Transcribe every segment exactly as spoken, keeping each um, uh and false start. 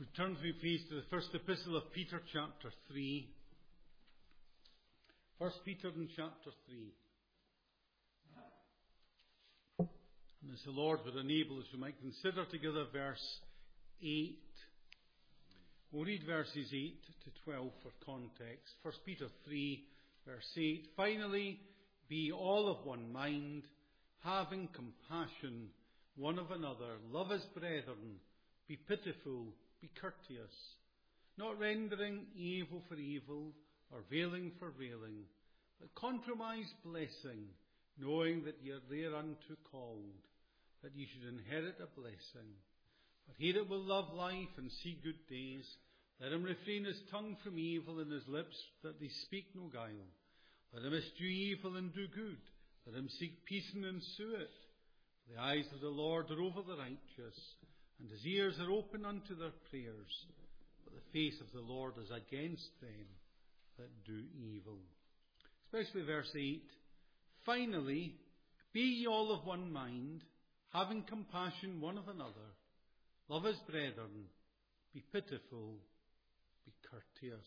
We turn to be pleased to the first epistle of Peter, chapter three. First Peter in chapter three. And as the Lord would enable us, we might consider together verse eight. We'll read verses eight to twelve for context. First Peter three, verse eight. Finally, be all of one mind, having compassion one of another. Love as brethren. Be pitiful. Be courteous, not rendering evil for evil or railing for railing, but compromise blessing, knowing that ye are thereunto called, that ye should inherit a blessing. But he that will love life and see good days, let him refrain his tongue from evil and his lips that they speak no guile. Let him eschew evil and do good. Let him seek peace and ensue it. For the eyes of the Lord are over the righteous, and his ears are open unto their prayers. But the face of the Lord is against them that do evil. Especially verse eight. Finally, be ye all of one mind, having compassion one of another. Love as brethren. Be pitiful. Be courteous.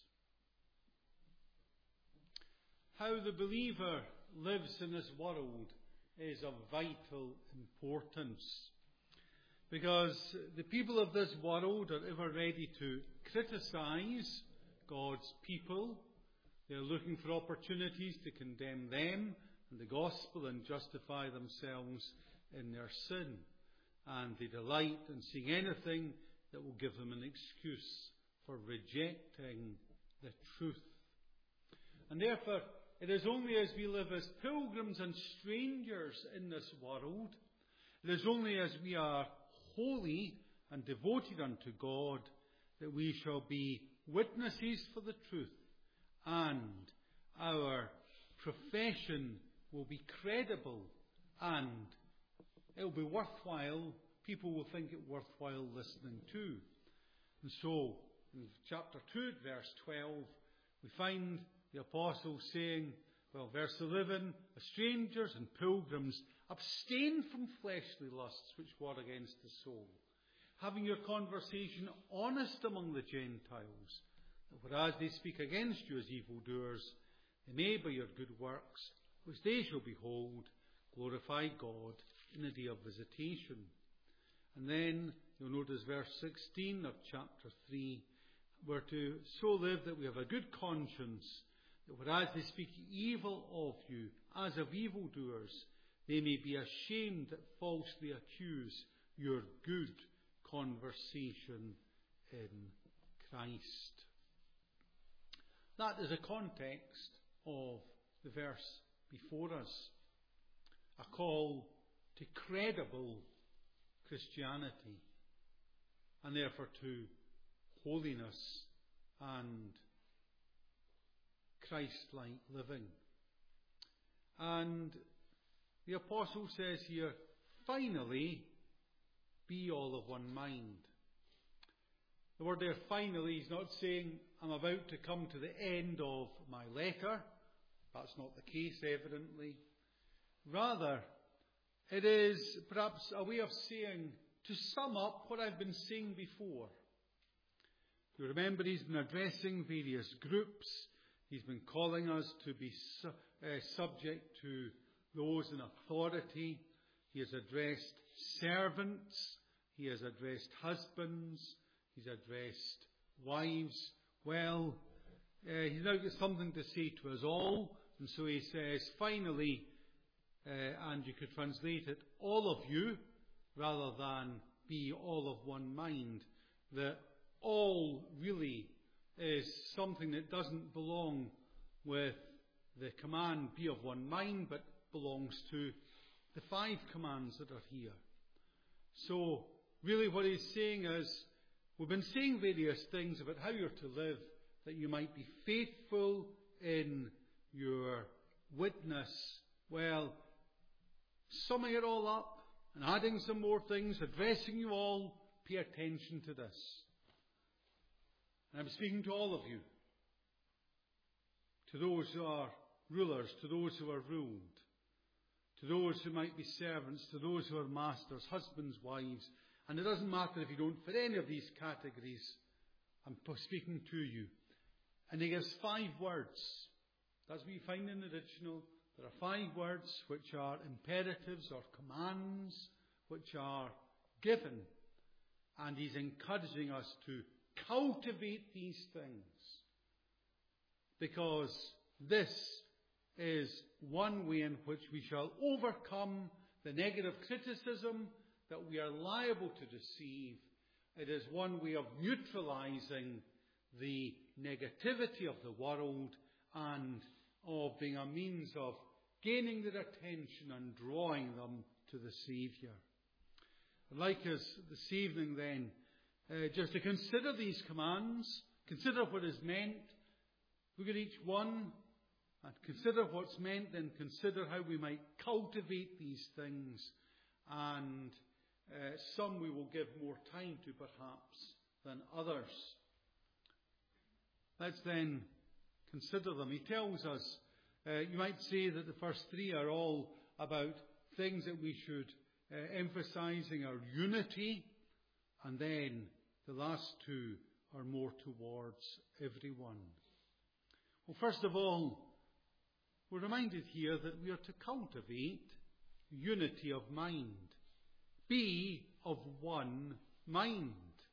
How the believer lives in this world is of vital importance. Because the people of this world are ever ready to criticize God's people. They're looking for opportunities to condemn them and the gospel and justify themselves in their sin. And they delight in seeing anything that will give them an excuse for rejecting the truth. And therefore, it is only as we live as pilgrims and strangers in this world, it is only as we are holy and devoted unto God that we shall be witnesses for the truth, and our profession will be credible and it will be worthwhile. People will think it worthwhile listening to. And so, in chapter two, verse twelve, we find the apostle saying, well, verse eleven, as strangers and pilgrims, abstain from fleshly lusts which war against the soul, having your conversation honest among the Gentiles, that whereas they speak against you as evildoers, they may by your good works, which they shall behold, glorify God in the day of visitation. And then you'll notice verse sixteen of chapter three, we're to so live that we have a good conscience, that whereas they speak evil of you as of evildoers, they may be ashamed that falsely accuse your good conversation in Christ. That is a context of the verse before us. A call to credible Christianity, and therefore to holiness and Christ-like living. And the apostle says here, finally, be all of one mind. The word there, finally, is not saying I'm about to come to the end of my letter. That's not the case, evidently. Rather, it is perhaps a way of saying, to sum up what I've been saying before. You remember he's been addressing various groups. He's been calling us to be su- uh, subject to those in authority. He has addressed servants. He has addressed husbands. He's addressed wives. Well, uh, he's now got something to say to us all. And so he says, finally, uh, and you could translate it, all of you, rather than be all of one mind. That all really is something that doesn't belong with the command, be of one mind, but belongs to the five commands that are here. So, really what he's saying is, we've been saying various things about how you're to live, that you might be faithful in your witness. Well, summing it all up and adding some more things, addressing you all, pay attention to this. And I'm speaking to all of you, to those who are rulers, to those who are ruled, to those who might be servants, to those who are masters, husbands, wives. And it doesn't matter if you don't fit any of these categories. I'm speaking to you. And he gives five words. That's what you find in the original. There are five words which are imperatives or commands, which are given. And he's encouraging us to cultivate these things. Because this is one way in which we shall overcome the negative criticism that we are liable to receive. It is one way of neutralizing the negativity of the world and of being a means of gaining their attention and drawing them to the Saviour. I'd like us this evening then uh, just to consider these commands, consider what is meant, look at each one, and consider what's meant, then consider how we might cultivate these things. And uh, some we will give more time to perhaps than others. Let's then consider them. He tells us, uh, you might say that the first three are all about things that we should uh, emphasizing our unity, and then the last two are more towards everyone. Well, first of all, we're reminded here that we are to cultivate unity of mind. Be of one mind.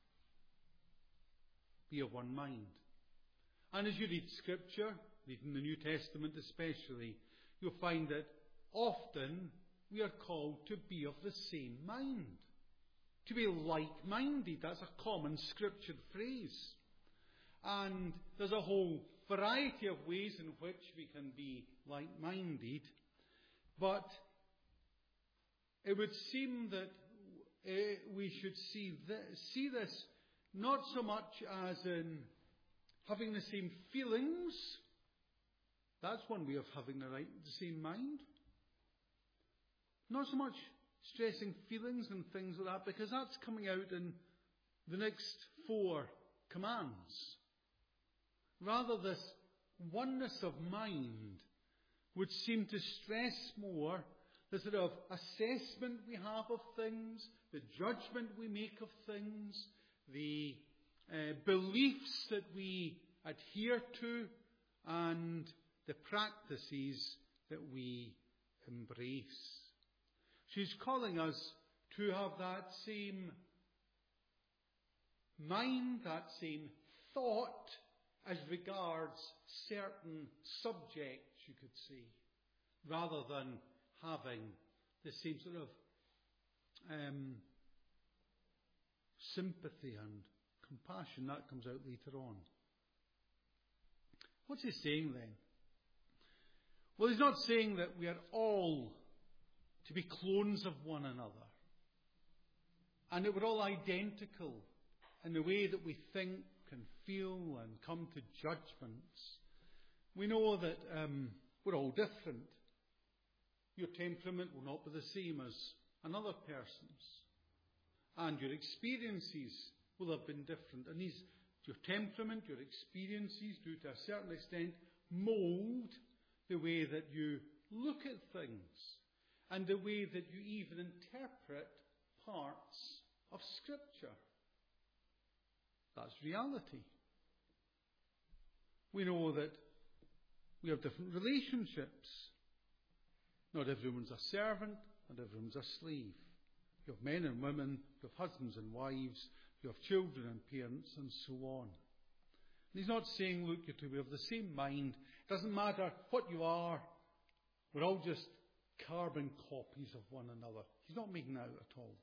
Be of one mind. And as you read Scripture, reading the New Testament especially, you'll find that often we are called to be of the same mind. To be like-minded. That's a common Scripture phrase. And there's a whole variety of ways in which we can be like-minded. But it would seem that uh, we should see this, see this not so much as in having the same feelings. That's one way of having the right, the same mind. Not so much stressing feelings and things like that, because that's coming out in the next four commands. Rather, this oneness of mind would seem to stress more the sort of assessment we have of things, the judgment we make of things, the uh, beliefs that we adhere to, and the practices that we embrace. She's calling us to have that same mind, that same thought as regards certain subjects, you could say, rather than having the same sort of um, sympathy and compassion. That comes out later on. What's he saying then? Well, he's not saying that we are all to be clones of one another, and that we're all identical in the way that we think and feel and come to judgments. We know that um, we're all different. Your temperament will not be the same as another person's, and your experiences will have been different. And these, your temperament, your experiences do to a certain extent mould the way that you look at things and the way that you even interpret parts of Scripture. That's reality. We know that we have different relationships. Not everyone's a servant, not everyone's a slave. You have men and women, you have husbands and wives, you have children and parents, and so on. And he's not saying, look, you're to be of the same mind. It doesn't matter what you are. We're all just carbon copies of one another. He's not making that out at all.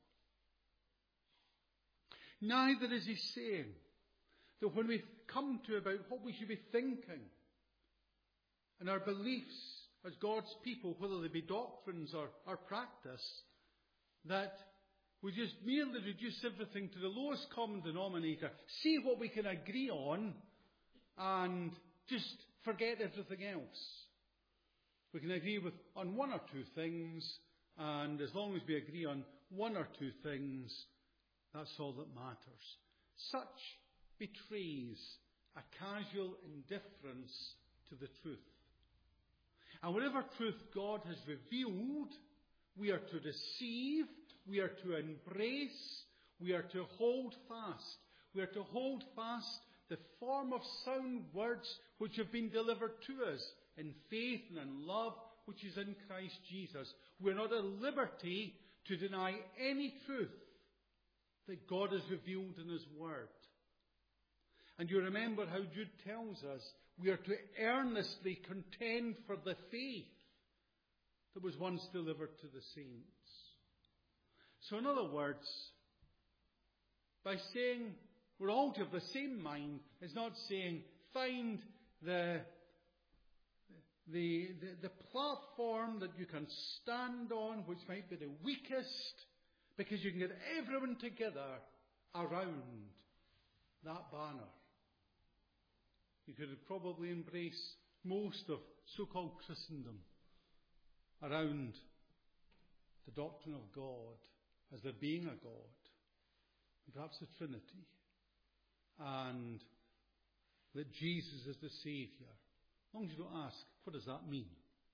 Neither is he saying that when we come to about what we should be thinking and our beliefs as God's people, whether they be doctrines or, or practice, that we just merely reduce everything to the lowest common denominator, see what we can agree on, and just forget everything else. We can agree with on one or two things, and as long as we agree on one or two things, that's all that matters. Such betrays a casual indifference to the truth. And whatever truth God has revealed, we are to receive, we are to embrace, We are to hold fast. We are to hold fast the form of sound words which have been delivered to us in faith and in love which is in Christ Jesus. We are not at liberty to deny any truth that God has revealed in His Word. And you remember how Jude tells us we are to earnestly contend for the faith that was once delivered to the saints. So in other words, by saying we're all to have the same mind, is not saying find the, the, the, the platform that you can stand on, which might be the weakest, because you can get everyone together around that banner. You could probably embrace most of so-called Christendom around the doctrine of God as there being a God, and perhaps the Trinity, and that Jesus is the Saviour. As long as you don't ask, what does that mean?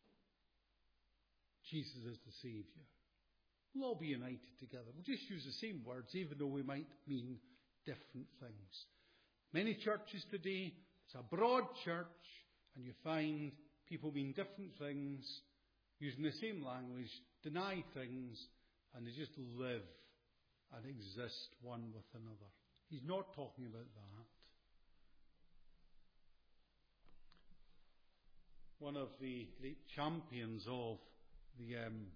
Jesus is the Saviour. We'll all be united together. We'll just use the same words, even though we might mean different things. Many churches today, it's a broad church, and you find people mean different things, using the same language, deny things, and they just live and exist one with another. He's not talking about that. One of the great champions of the um,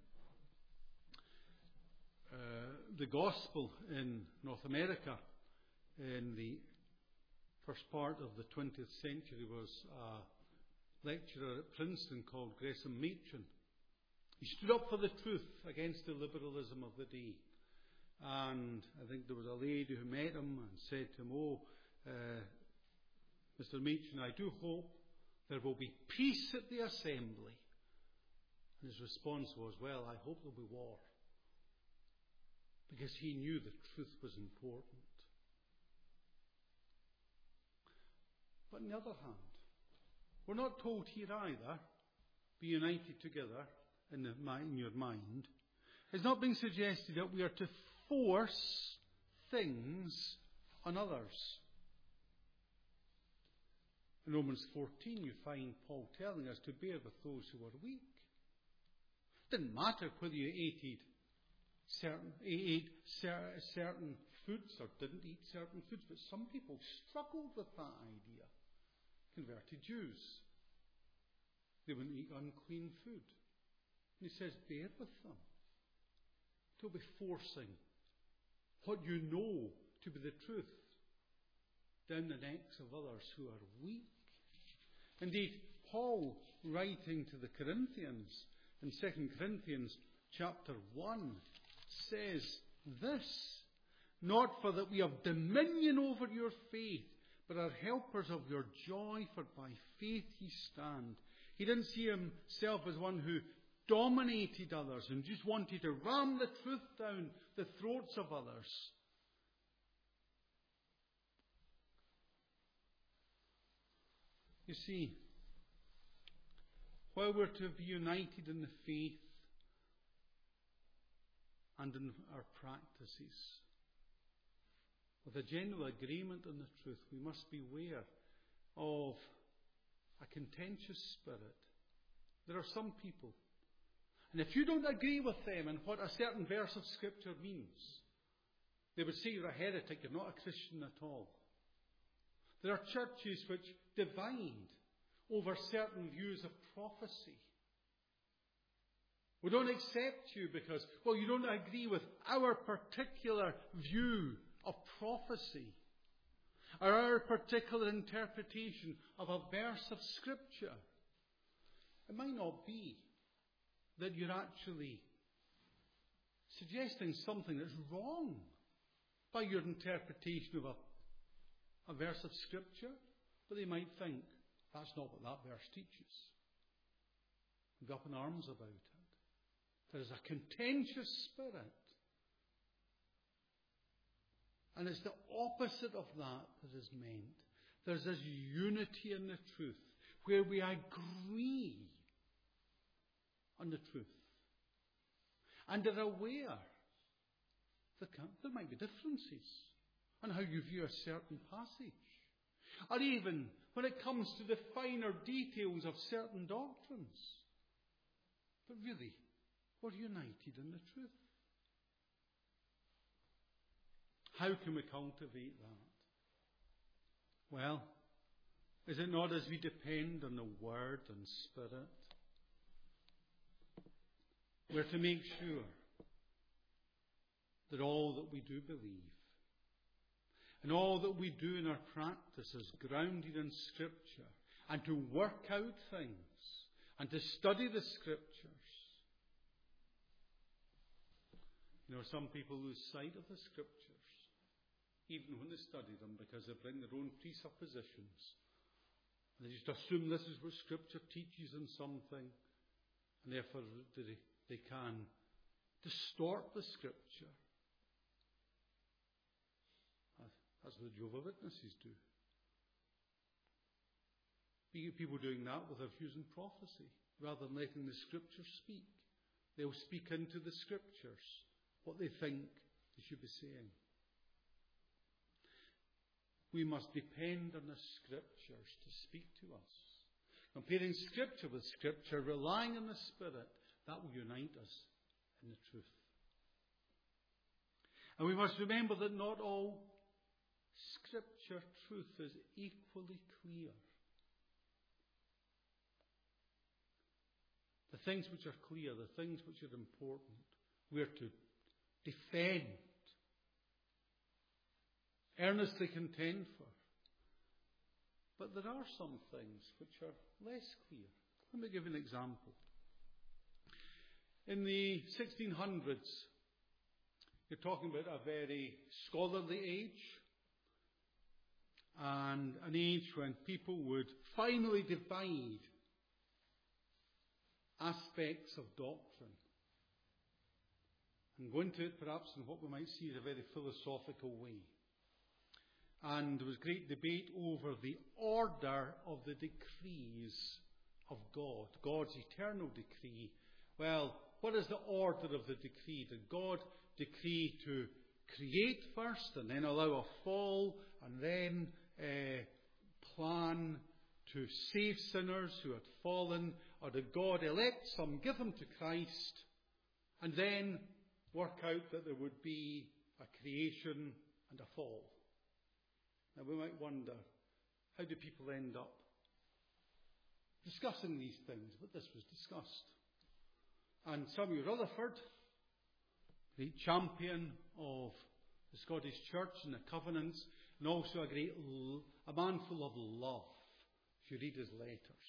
uh, the gospel in North America in the first part of the twentieth century was a lecturer at Princeton called Gresham Machen. He stood up for the truth against the liberalism of the day. And I think there was a lady who met him and said to him, oh, uh, Mister Machen, I do hope there will be peace at the assembly. And his response was, well, I hope there will be war. Because he knew the truth was important. But on the other hand, we're not told here either, be united together in, the, in your mind. It's not being suggested that we are to force things on others. In Romans fourteen, you find Paul telling us to bear with those who are weak. It didn't matter whether you ate certain, ate certain foods or didn't eat certain foods, but some people struggled with that idea. Converted Jews, they wouldn't eat unclean food. And he says, bear with them. Don't be forcing what you know to be the truth down the necks of others who are weak. Indeed, Paul, writing to the Corinthians in Second Corinthians chapter one, says this, not for that we have dominion over your faith, but are helpers of your joy, for by faith ye stand. He didn't see himself as one who dominated others and just wanted to ram the truth down the throats of others. You see, while we're to be united in the faith and in our practices, with a general agreement on the truth, we must beware of a contentious spirit. There are some people, and if you don't agree with them in what a certain verse of Scripture means, they would say you're a heretic, you're not a Christian at all. There are churches which divide over certain views of prophecy. We don't accept you because, well, you don't agree with our particular view of prophecy, or our particular interpretation of a verse of Scripture. It might not be that you're actually suggesting something that's wrong by your interpretation of a a verse of Scripture, but they might think that's not what that verse teaches. And go up in arms about it. There is a contentious spirit. And it's the opposite of that that is meant. There's this unity in the truth, where we agree on the truth. And are aware There, can, there might be differences on how you view a certain passage. Or even when it comes to the finer details of certain doctrines. But really, we're united in the truth. How can we cultivate that? Well, is it not as we depend on the Word and Spirit? We're to make sure that all that we do believe and all that we do in our practice is grounded in Scripture, and to work out things and to study the Scriptures. You know, some people lose sight of the Scriptures, even when they study them, because they bring their own presuppositions. They just assume this is what Scripture teaches in something, and therefore they, they can distort the Scripture. That's what the Jehovah's Witnesses do. People doing that with their views in prophecy, rather than letting the Scriptures speak. They'll speak into the Scriptures what they think they should be saying. We must depend on the Scriptures to speak to us. Comparing Scripture with Scripture, relying on the Spirit, that will unite us in the truth. And we must remember that not all Scripture truth is equally clear. The things which are clear, the things which are important, we are to defend, earnestly contend for. But there are some things which are less clear. Let me give you an example. In the sixteen hundreds, you're talking about a very scholarly age, and an age when people would finally divide aspects of doctrine and go into it perhaps in what we might see as a very philosophical way. And there was great debate over the order of the decrees of God, God's eternal decree. Well, what is the order of the decree? Did God decree to create first and then allow a fall and then uh, plan to save sinners who had fallen? Or did God elect some, give them to Christ, and then work out that there would be a creation and a fall? Now we might wonder, how do people end up discussing these things? But this was discussed. And Samuel Rutherford, great champion of the Scottish Church and the covenants, and also a great, a man full of love, if you read his letters.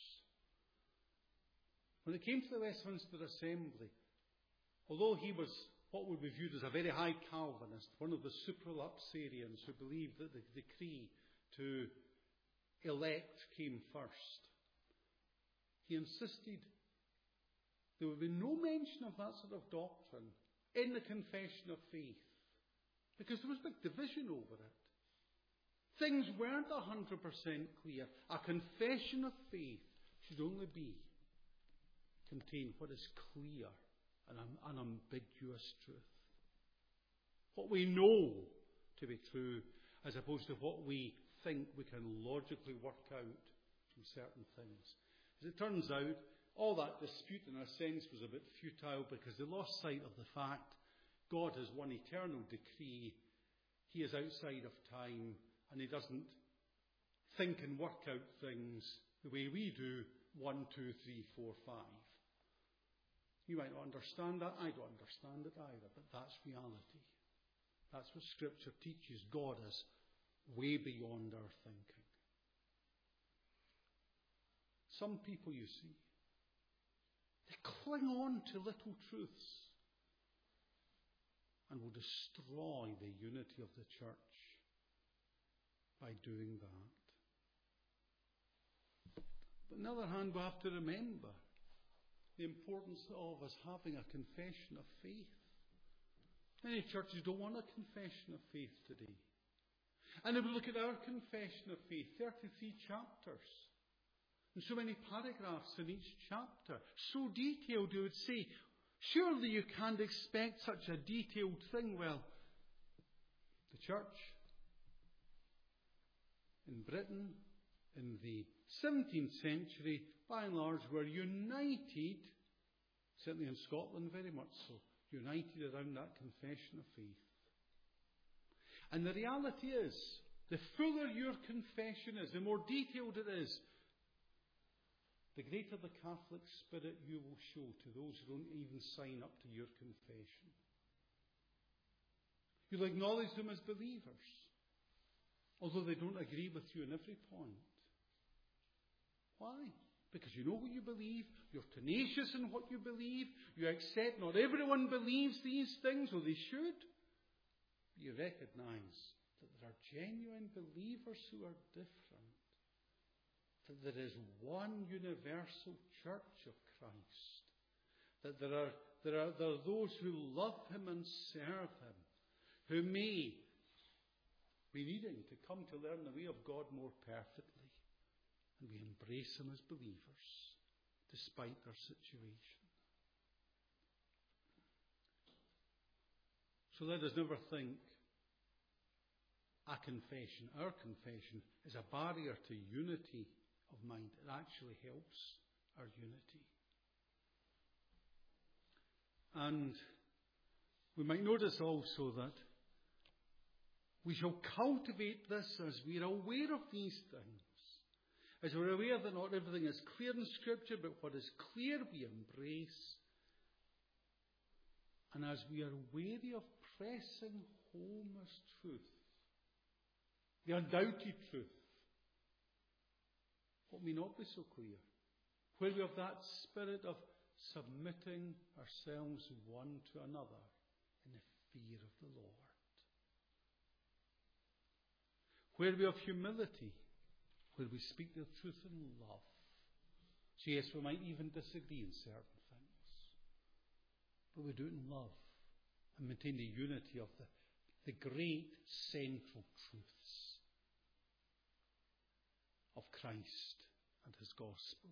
When it came to the Westminster Assembly, although he was what would be viewed as a very high Calvinist, one of the supralapsarians who believed that the decree to elect came first, he insisted there would be no mention of that sort of doctrine in the Confession of Faith, because there was big division over it. Things weren't one hundred percent clear. A confession of faith should only be contain what is clear and unambiguous truth. What we know to be true, as opposed to what we think we can logically work out from certain things. As it turns out, all that dispute in a sense was a bit futile, because they lost sight of the fact God has one eternal decree. He is outside of time, and he doesn't think and work out things the way we do, one, two, three, four, five. You might not understand that. I don't understand it either, but that's reality. That's what Scripture teaches. God is way beyond our thinking. Some people, you see, they cling on to little truths and will destroy the unity of the church by doing that. But on the other hand, we have to remember the importance of us having a confession of faith. Many churches don't want a confession of faith today. And if we look at our confession of faith, thirty-three chapters, and so many paragraphs in each chapter, so detailed, you would say, surely you can't expect such a detailed thing. Well, The church in Britain in the seventeenth century, by and large, were united, certainly in Scotland very much so, united around that confession of faith. And the reality is, the fuller your confession is, the more detailed it is, the greater the Catholic spirit you will show to those who don't even sign up to your confession. You'll acknowledge them as believers, although they don't agree with you on every point. Why? Because you know what you believe, you're tenacious in what you believe, you accept not everyone believes these things, or they should. But you recognize that there are genuine believers who are different. That there is one universal church of Christ. That there are, there are, there are those who love Him and serve Him, who may be needing to come to learn the way of God more perfectly. And we embrace them as believers, despite their situation. So let us never think a confession, our confession, is a barrier to unity of mind. It actually helps our unity. And we might notice also that we shall cultivate this as we are aware of these things. As we're aware that not everything is clear in Scripture, but what is clear we embrace. And as we are wary of pressing home as truth, the undoubted truth, what may not be so clear, where we have that spirit of submitting ourselves one to another in the fear of the Lord. Where we have humility, where we speak the truth in love. So yes, we might even disagree in certain things, but we do it in love and maintain the unity of the, the great central truths of Christ and His gospel.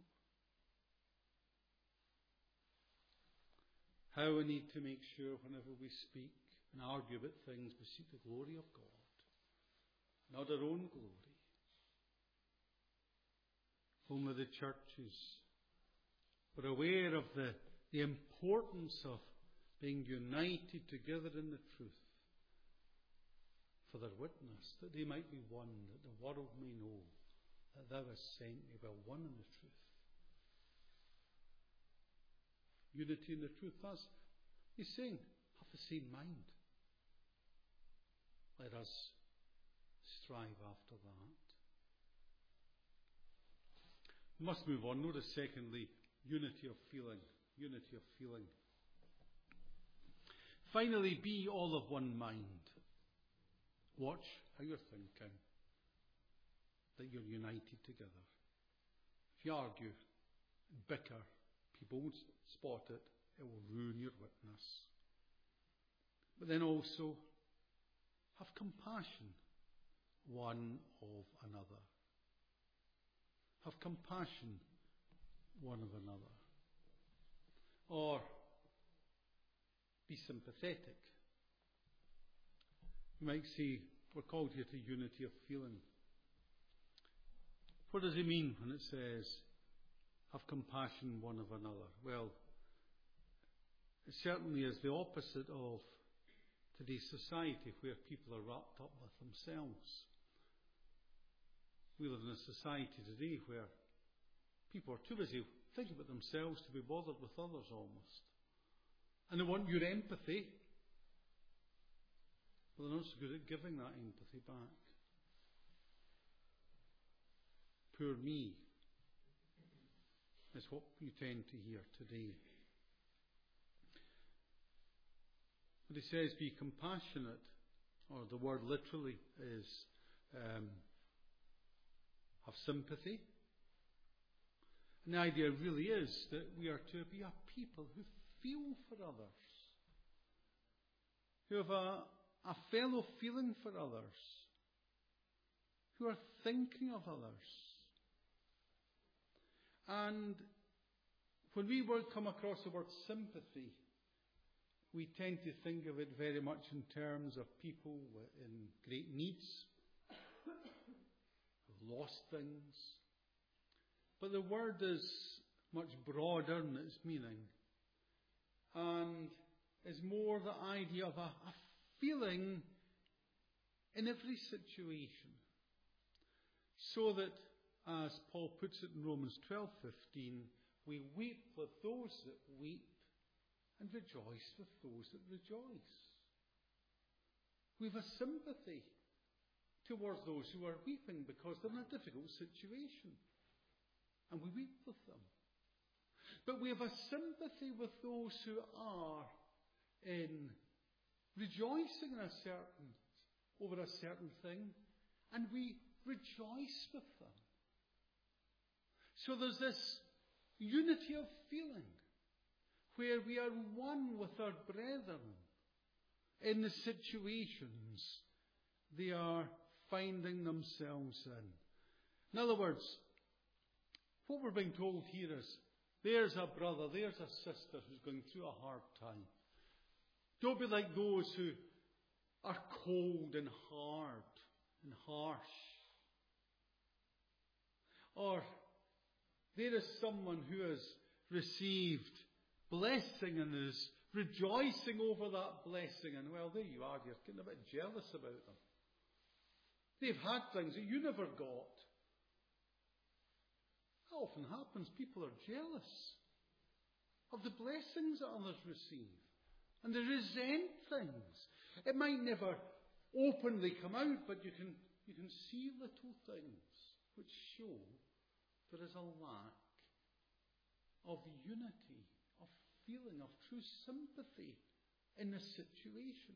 How we need to make sure whenever we speak and argue about things, we seek the glory of God, not our own glory. Only the churches were aware of the, the importance of being united together in the truth for their witness, that they might be one, that the world may know that Thou hast sent me, well, one in the truth. Unity in the truth. That's, He's saying, have the same mind. Let us strive after that. We must move on. Notice, secondly, unity of feeling. Unity of feeling. Finally, be all of one mind. Watch how you're thinking, that you're united together. If you argue, bicker, people won't spot it, it will ruin your witness. But then also, have compassion one of another. Have compassion one of another. Or be sympathetic. You might say, we're called here to unity of feeling. What does it mean when it says, have compassion one of another? Well, it certainly is the opposite of today's society, where people are wrapped up with themselves. We live in a society today where people are too busy thinking about themselves to be bothered with others almost. And they want your empathy, but they're not so good at giving that empathy back. Poor me is what you tend to hear today. But he says, be compassionate, or the word literally is um, have sympathy. And the idea really is that we are to be a people who feel for others, who have a, a fellow feeling for others, who are thinking of others. And when we word come across the word sympathy, we tend to think of it very much in terms of people in great needs, who've lost things. But the word is much broader in its meaning, and is more the idea of a, a feeling in every situation. So that, as Paul puts it in Romans twelve fifteen, we weep with those that weep and rejoice with those that rejoice. We have a sympathy towards those who are weeping because they're in a difficult situation. And we weep with them. But we have a sympathy with those who are in rejoicing in a certain, over a certain thing, and we rejoice with them. So there's this unity of feeling where we are one with our brethren in the situations they are finding themselves in. In other words, what we're being told here is, there's a brother, there's a sister who's going through a hard time. Don't be like those who are cold and hard and harsh. Or there is someone who has received blessing and is rejoicing over that blessing. And well, there you are, you're getting a bit jealous about them. They've had things that you never got. That often happens. People are jealous of the blessings that others receive. And they resent things. It might never openly come out, but you can, you can see little things which show there is a lack of unity, of feeling, of true sympathy in the situation.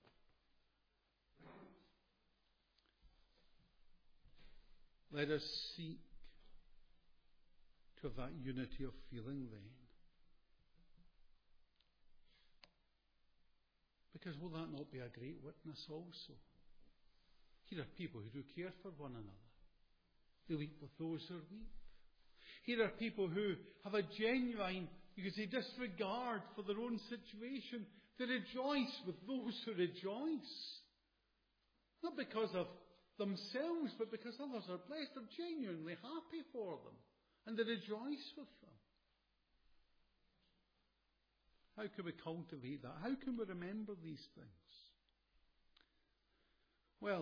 Let us seek to have that unity of feeling then. Because will that not be a great witness also? Here are people who do care for one another. They weep with those who weep. Here are people who have a genuine, you could say, disregard for their own situation. They rejoice with those who rejoice. Not because of themselves, but because others are blessed. They're genuinely happy for them. And they rejoice with them. How can we cultivate that? How can we remember these things? Well,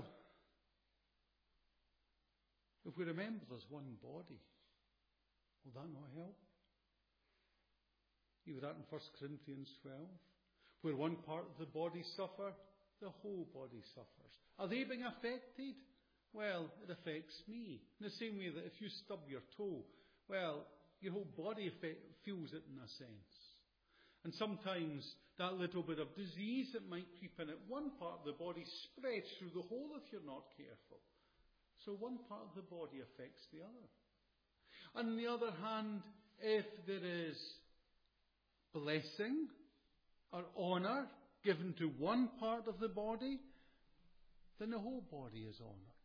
if we remember there's one body, will that not help? You read that in First Corinthians twelve. Where one part of the body suffer, the whole body suffers. Are they being affected? Well, it affects me. In the same way that if you stub your toe, well, your whole body feels it in a sense. And sometimes that little bit of disease that might creep in at one part of the body spreads through the whole if you're not careful. So one part of the body affects the other. On the other hand, if there is blessing or honour given to one part of the body, then the whole body is honoured.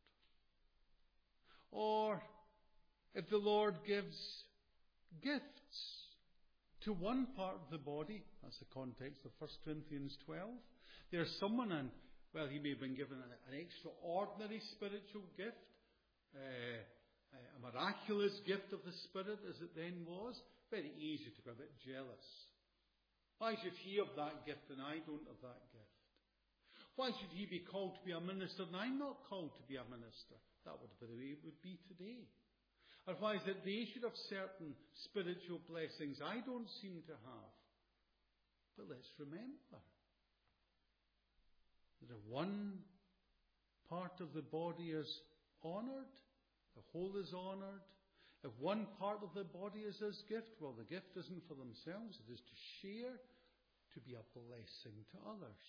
Or if the Lord gives gifts to one part of the body, that's the context of First Corinthians twelve, there's someone, and well, he may have been given an, an extraordinary spiritual gift, uh, a miraculous gift of the Spirit as it then was. Very easy to be a bit jealous. Why should he have that gift and I don't have that gift? Why should he be called to be a minister and I'm not called to be a minister? That would be the way it would be today. Or why is it they should have certain spiritual blessings I don't seem to have? But let's remember that if one part of the body is honoured, the whole is honoured. If one part of the body is his gift, well, the gift isn't for themselves, it is to share, to be a blessing to others.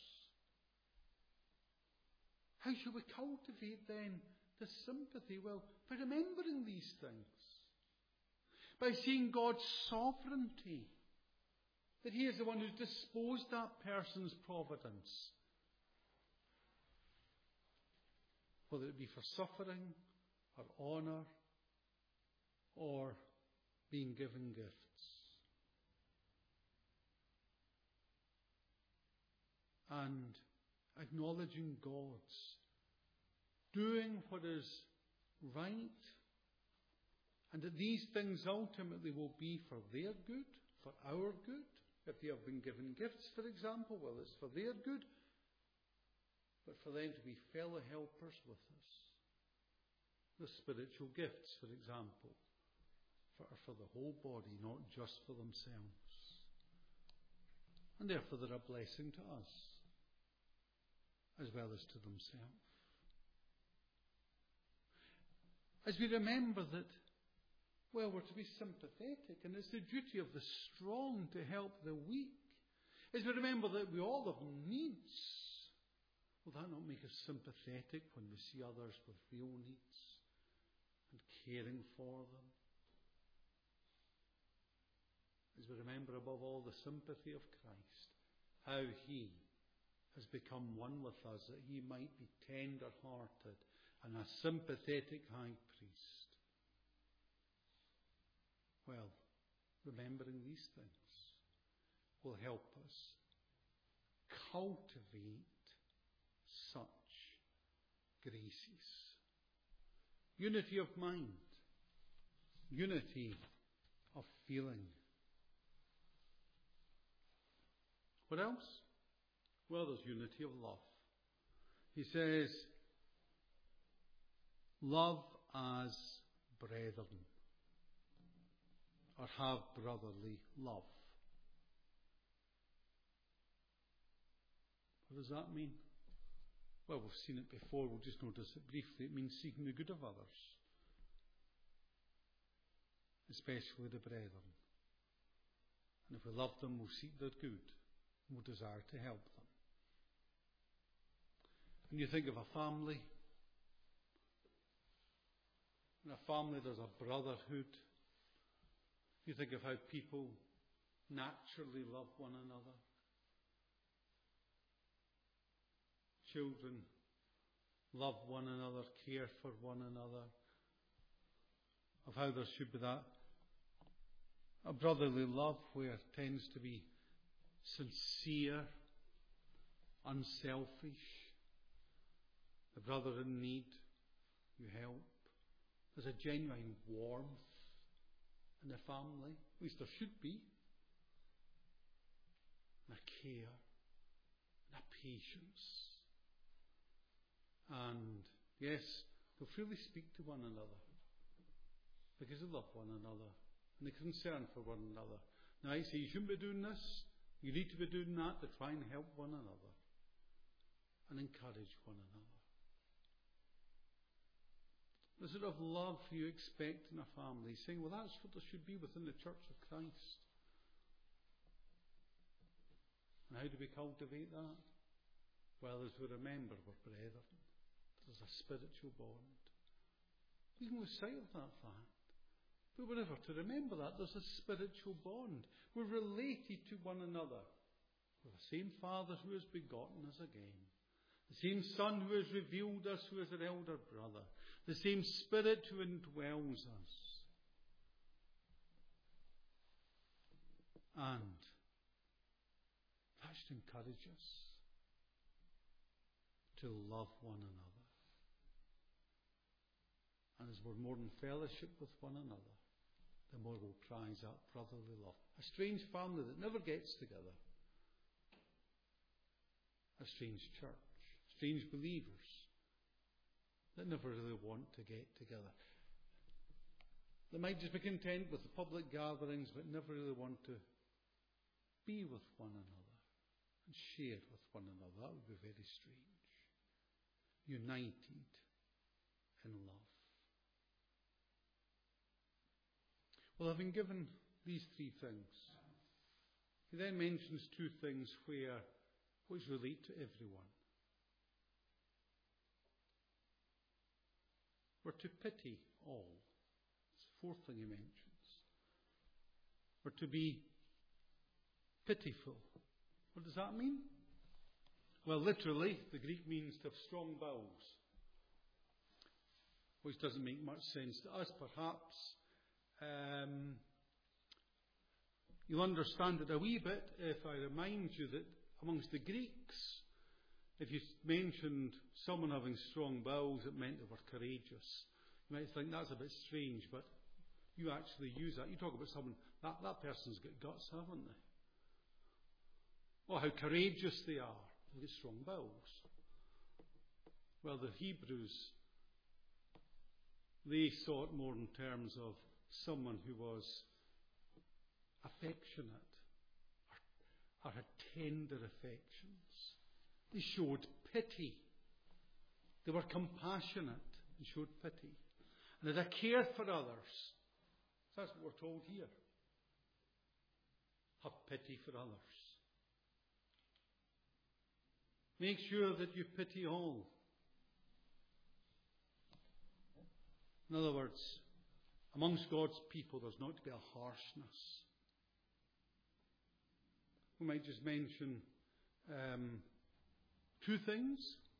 How shall we cultivate then the sympathy? Well, by remembering these things. By seeing God's sovereignty. That he is the one who's disposed that person's providence. Whether it be for suffering, or honour, or being given gifts. and acknowledging God's, doing what is right, and that these things ultimately will be for their good, for our good. If they have been given gifts, for example, well, it's for their good, but for them to be fellow helpers with us. The spiritual gifts, for example, for, are for the whole body, not just for themselves. And therefore they're a blessing to us, as well as to themselves. As we remember that, well, we're to be sympathetic, and it's the duty of the strong to help the weak. As we remember that we all have needs, will that not make us sympathetic when we see others with real needs and caring for them? As we remember above all the sympathy of Christ, how he has become one with us, that he might be tender-hearted and a sympathetic high priest. Well, remembering these things will help us cultivate such graces. Unity of mind, unity of feeling. What else? Well, there's unity of love. He says, love as brethren, or have brotherly love. What does that mean? Well, we've seen it before, we'll just notice it briefly. It means seeking the good of others, especially the brethren. And if we love them, we'll seek their good, and we'll desire to help them. And you think of a family. In a family there's a brotherhood. You think of how people naturally love one another. Children love one another, care for one another. Of how there should be that a brotherly love where it tends to be sincere, unselfish. The brother in need, you help. There's a genuine warmth in the family, at least there should be, and a care, and a patience. And yes, they'll freely speak to one another because they love one another and they're concerned for one another. Now I say you shouldn't be doing this, you need to be doing that to try and help one another and encourage one another. The sort of love you expect in a family, saying, well, that's what there should be within the Church of Christ. And how do we cultivate that? Well, as we remember, we're brethren. There's a spiritual bond. We can lose sight of that fact. But we're ever to remember that. There's a spiritual bond. We're related to one another. We're the same Father who has begotten us again. The same Son who has revealed us, who is our elder brother. The same Spirit who indwells us. And that should encourage us to love one another. And as we're more in fellowship with one another, the more we'll prize that brotherly love. A strange family that never gets together. A strange church. Strange believers that never really want to get together. They might just be content with the public gatherings, but never really want to be with one another and share with one another. That would be very strange. United in love. Well, having given these three things, he then mentions two things where which relate to everyone. We're to pity all. It's the fourth thing he mentions. We're to be pitiful. What does that mean? Well, literally, the Greek means to have strong bowels, which doesn't make much sense to us, perhaps. Um, you'll understand it a wee bit if I remind you that amongst the Greeks, if you mentioned someone having strong bowels, it meant they were courageous. You might think that's a bit strange, but you actually use that. You talk about someone, that, that person's got guts, haven't they? Oh, how courageous they are. They've got strong bowels. Well, the Hebrews, they saw it more in terms of someone who was affectionate or, or had tender affections. They showed pity. They were compassionate and showed pity. And had a care for others. That's what we're told here. Have pity for others. Make sure that you pity all. In other words, amongst God's people, there's not to be a harshness. We might just mention um, two things.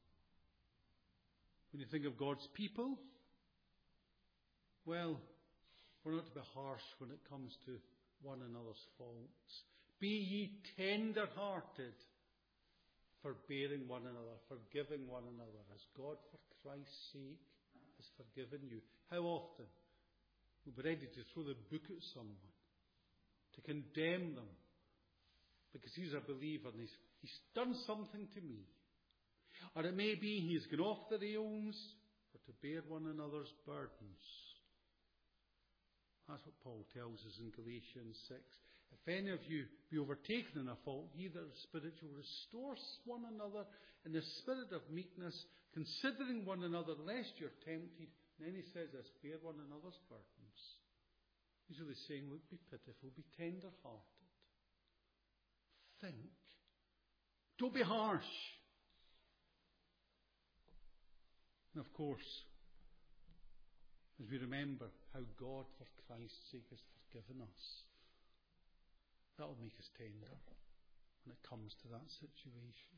When you think of God's people, well, we're not to be harsh when it comes to one another's faults. Be ye tender-hearted, forbearing one another, forgiving one another, as God, for Christ's sake, has forgiven you. How often we'll be ready to throw the book at someone, to condemn them, because he's a believer and he's, he's done something to me. Or it may be he's gone off the rails, or to bear one another's burdens. That's what Paul tells us in Galatians six. If any of you be overtaken in a fault, ye that are spiritual, restore one another in the spirit of meekness, considering one another, lest you're tempted. And then he says this, bear one another's burdens. He's really saying, look, be pitiful, be tender-hearted. Think. Don't be harsh. And of course, as we remember how God, for Christ's sake, has forgiven us, that will make us tender when it comes to that situation.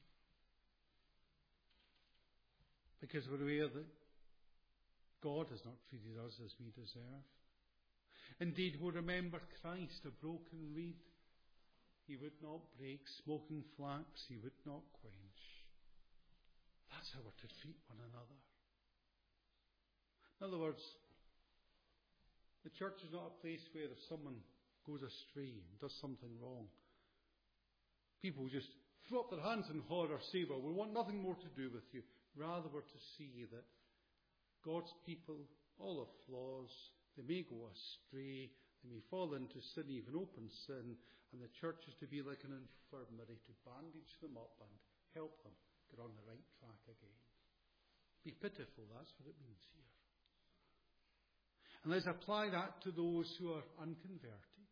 Because we're aware that God has not treated us as we deserve. Indeed, we'll remember Christ, a broken reed. He would not break, smoking flax he would not quench. That's how we're to treat one another. In other words, the church is not a place where if someone goes astray and does something wrong, people just throw up their hands in horror, say, well, we want nothing more to do with you. Rather, we're to see that God's people all have flaws. They may go astray. They may fall into sin, even open sin. And the church is to be like an infirmary, to bandage them up and help them get on the right track again. Be pitiful, that's what it means here. And let's apply that to those who are unconverted.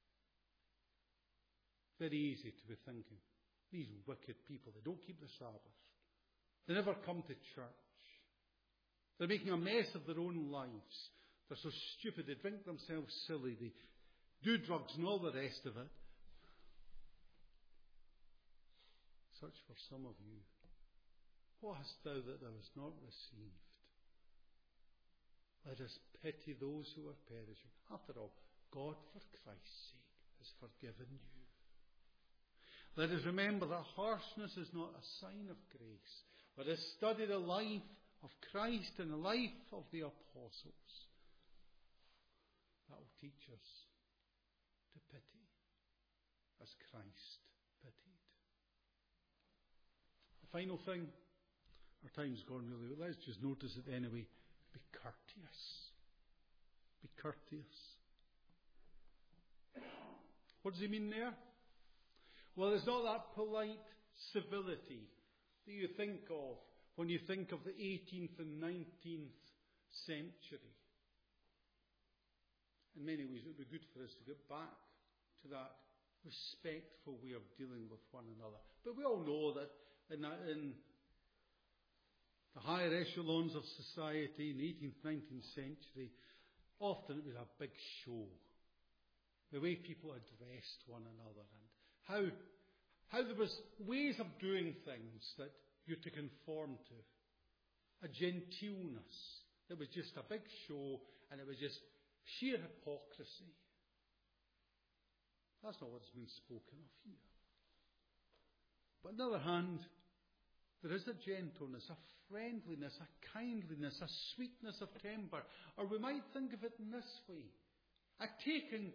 Very easy to be thinking, these wicked people, they don't keep the Sabbath. They never come to church. They're making a mess of their own lives. They're so stupid, they drink themselves silly, they do drugs and all the rest of it. Such for some of you. What hast thou that thou hast not received? Let us pity those who are perishing. After all, God, for Christ's sake, has forgiven you. Let us remember that harshness is not a sign of grace. Let us study the life of Christ and the life of the apostles. That will teach us to pity as Christ pitied. The final thing, our time's gone really well. Let's just notice it anyway. Be courteous. Be courteous. What does he mean there? Well, it's not that polite civility that you think of when you think of the eighteenth and nineteenth century. In many ways, it would be good for us to get back to that respectful way of dealing with one another. But we all know that in, that, in the higher echelons of society in the eighteenth, nineteenth century, often it was a big show. The way people addressed one another and how, how there was ways of doing things that you're to conform to. A genteelness. It was just a big show and it was just sheer hypocrisy. That's not what's been spoken of here. But on the other hand, there is a gentleness, a friendliness, a kindliness, a sweetness of temper. Or we might think of it in this way: a taking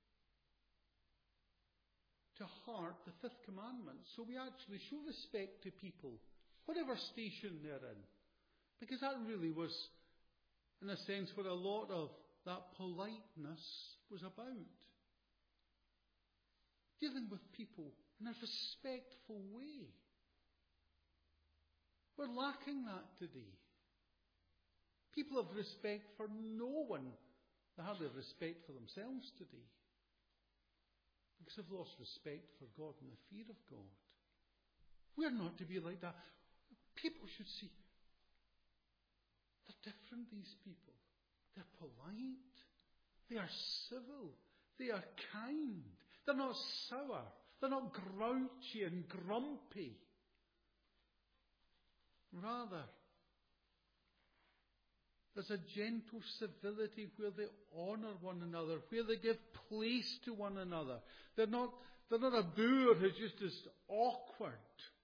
to heart the fifth commandment. So we actually show respect to people, whatever station they're in. Because that really was, in a sense, what a lot of that politeness was about. Dealing with people in a respectful way. We're lacking that today. People have respect for no one. They hardly have respect for themselves today. Because they've lost respect for God and the fear of God. We're not to be like that. People should see they're different, these people. They're polite. They are civil. They are kind. They're not sour. They're not grouchy and grumpy. Rather, there's a gentle civility where they honour one another, where they give place to one another. They're not, they're not a boor who's just as awkward.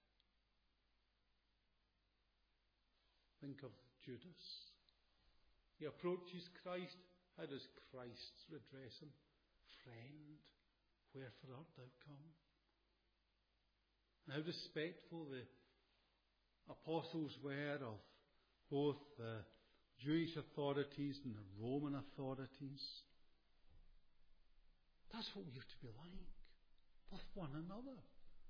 Think of Judas. He approaches Christ. How does Christ address him? Friend, wherefore art thou come? And how respectful the apostles were of both the Jewish authorities and the Roman authorities. That's what we have to be like with one another.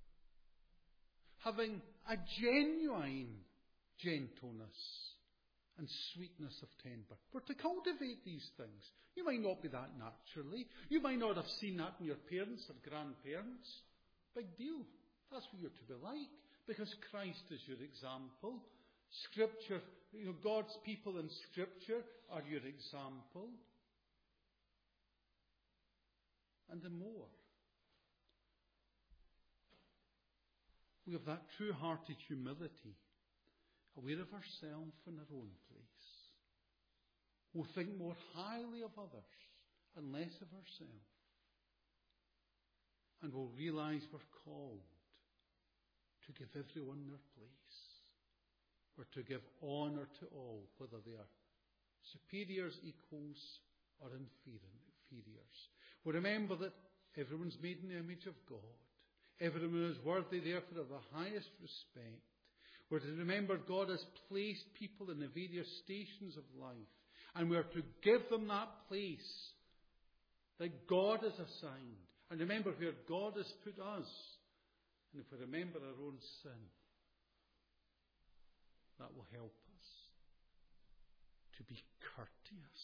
Having a genuine gentleness and sweetness of temper. We're to cultivate these things. You might not be that naturally. You might not have seen that in your parents or grandparents. Big deal. That's what you're to be like. Because Christ is your example. Scripture, you know, God's people in Scripture are your example. And the more we have that true-hearted humility, aware of ourselves in our own place. We'll think more highly of others and less of ourselves. And we'll realise we're called to give everyone their place. Or to give honour to all, whether they are superiors, equals, or inferiors. We remember that everyone's made in the image of God. Everyone is worthy, therefore, of the highest respect. We're to remember God has placed people in the various stations of life. And we're to give them that place that God has assigned. And remember where God has put us. And if we remember our own sin, that will help us to be courteous.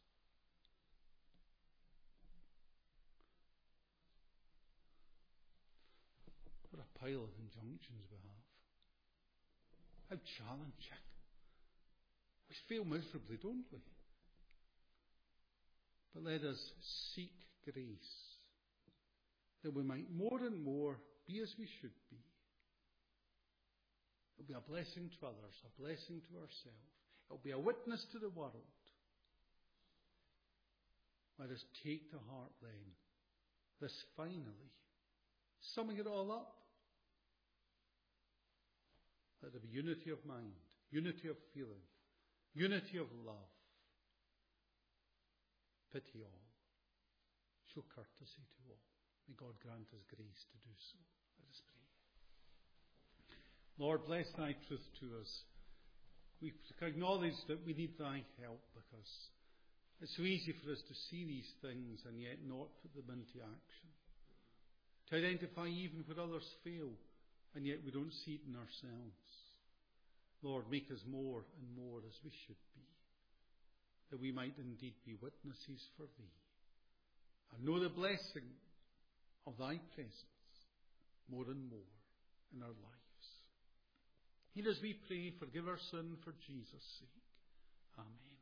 What a pile of injunctions we have. How challenging. We fail miserably, don't we? But let us seek grace, that we might more and more be as we should be. It will be a blessing to others, a blessing to ourselves. It will be a witness to the world. Let us take to heart then this finally, summing it all up. Let there be unity of mind, unity of feeling, unity of love. Pity all. Show courtesy to all. May God grant us grace to do so. Let us pray. Lord, bless thy truth to us. We acknowledge that we need thy help, because it's so easy for us to see these things and yet not put them into action. To identify even where others fail, and yet we don't see it in ourselves. Lord, make us more and more as we should be, that we might indeed be witnesses for thee, and know the blessing of thy presence more and more in our lives. Hear as we pray, forgive our sin for Jesus' sake. Amen.